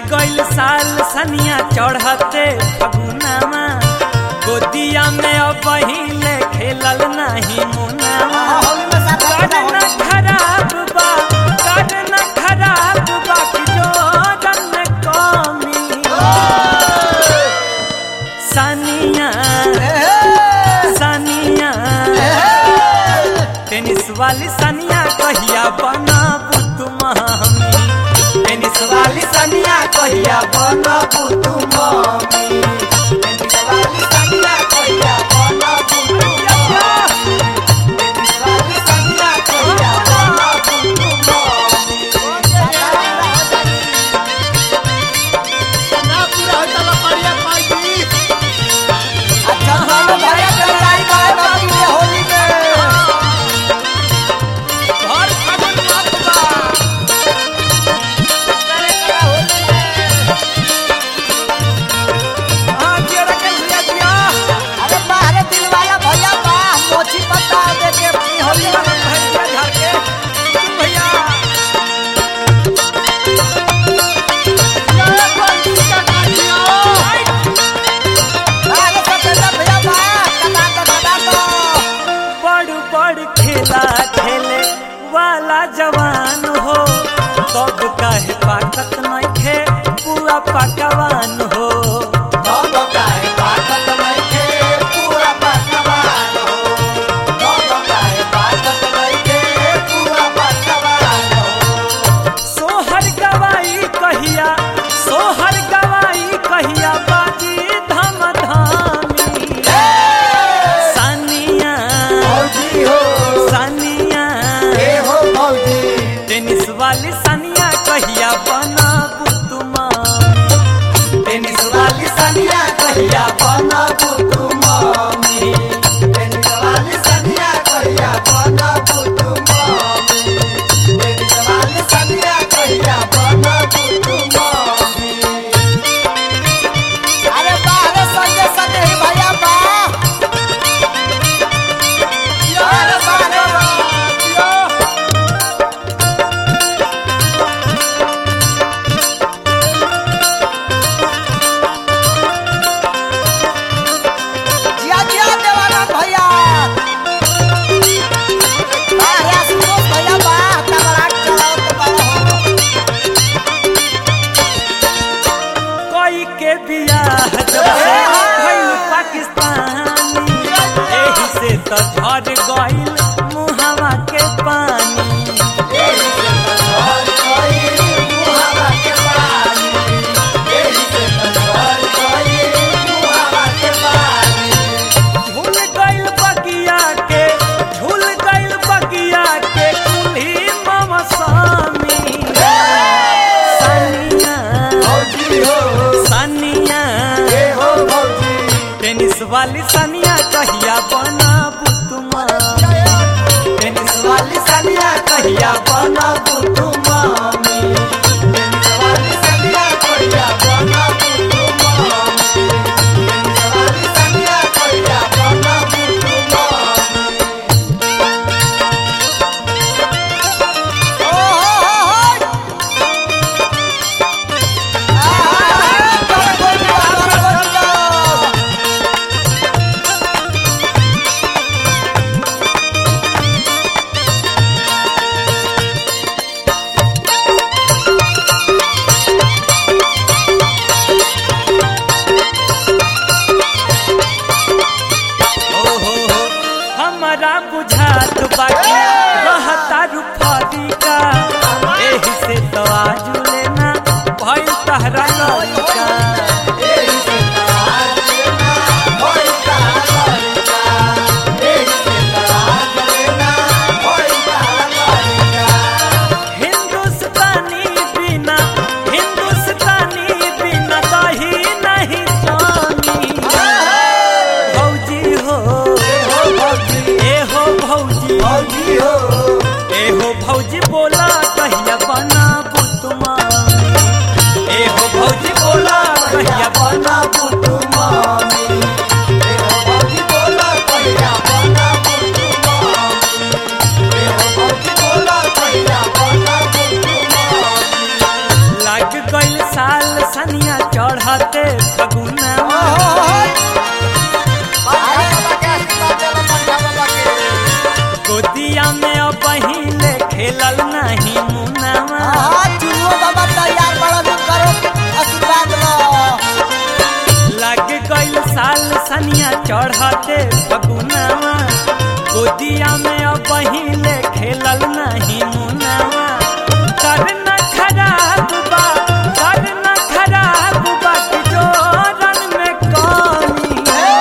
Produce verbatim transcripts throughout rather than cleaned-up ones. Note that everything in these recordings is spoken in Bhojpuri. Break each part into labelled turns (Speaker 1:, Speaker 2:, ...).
Speaker 1: गइल साल सनिया चढ़ते फगुनामा गोदिया में अब पहिले खेलल नहीं मुनामा करना खराब बा करना खराब बा कि जोरन में कमी सनिया सनिया टेनिस वाली सनिया कहिया बनाबू तुम हमी टेनिस वाली सनिया कहिया बनाबू तुम हमी टेनिस वाली सनिया कहिया बनाबू तुम हमी टेनिस वाली सनिया कहिया बनाबू तुम हमी
Speaker 2: सना पूरा होता लपड़िया पाई
Speaker 3: अच्छा हम भाई लड़ाई बाय बाकी होली में
Speaker 1: घर फागुन मत बा
Speaker 3: करे करा होली में
Speaker 1: हां जेरा के भैया दिया
Speaker 3: अरे बाहर दिल वाला भैया बा मोची पत्ता दे के अपनी होली में
Speaker 1: भैया घर के तुम भैया
Speaker 2: ये बंदी का काटियो
Speaker 3: अरे सतेंद्र भैया बा कटा तो कटा तो
Speaker 1: बड़ बड़ खेला खेले वाला जवान हो तब काहे पाकत नइखे पूरा पकवान हो
Speaker 3: तब काहे पाकत नइखे पूरा पकवान हो तब काहे पाकत नइखे पूरा पकवान हो
Speaker 1: सोहर गवाई कहिया सोहर गवाई कहिया बाजी धम धामी सनिया
Speaker 3: भौजी हो
Speaker 1: सनिया
Speaker 3: ए हो भौजी
Speaker 1: टेनिस वाली सनिया कहिया बनाबू तुम टेनिस वाली सनिया कहिया बनाबू तुम
Speaker 3: टेनिस वाली सनिया कहिया बनाबू तुम टेनिस वाली सनिया कहिया बनाबू तुम अरे बाहर संजय संजय भैया बा अरे बाहर जिया जिया देवाना भैया बाहर आसुतोष भैया बा तबराक चलाओ तो बड़ा हो
Speaker 1: कोई के बियाह जब से भइल पाकिस्तानी एही से तो झड़ गइल मुहावा के पानी झूल गइल बगिया के झूल गइल बगिया के कुल्ही ममसामी सनिया सनिया टेनिस वाली सनिया कहिया बनाबू तुम टेनिस वाली सनिया कहिया बनाबू तुम टेनिस वाली सनिया कहिया बनाबू तुम टेनिस वाली सनिया कहिया बनाबू तुम हमरा बुझात बाकी रहता रुफादी का एही से तो आज लेना भइल तहरा लड़का हिंदुस्तानी बिना हिंदुस्तानी बिना दही नहीं जानी भौजी हो ए हो भौजी ए हो भौजी बोला कहिया बनाबू तुम ए हो भौजी बोला साल सनिया चढ़ते फगुना गोदिया में अब पहिले खेलल नहीं मुनावा लग गई साल सनिया चढ़ते फगुनावा गोदिया में अब पहिले खेलल नहीं मुनावा करना खराब बा करना खराब बा कि जोरन में कमी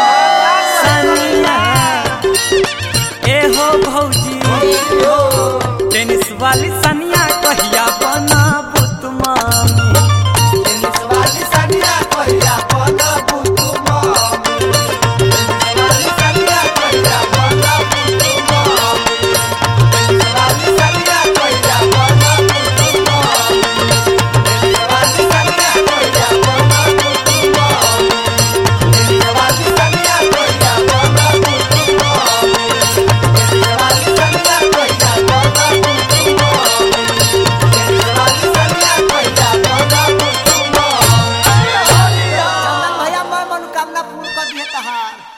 Speaker 1: सनिया एहो भौजी टेनिस वाली सनिया कहिया बनाबू तू मामी
Speaker 3: टेनिस वाली सनिया कहिया बनाबू तू मामी टेनिस वाली सनिया कहिया बनाबू तू मामी टेनिस वाली सनिया कहिया बनाबू तू मामी टेनिस वाली सनिया कहिया बनाबू तू मामी टेनिस वाली सनिया कहिया बनाबू तू मामी टेनिस वाली सनिया कहिया बनाबू तू मामी टेनिस वाली सनिया कहिया बनाबू तू मामी। चंदन भैया मैं मनोकामना पूर्ण कर दिए तहार।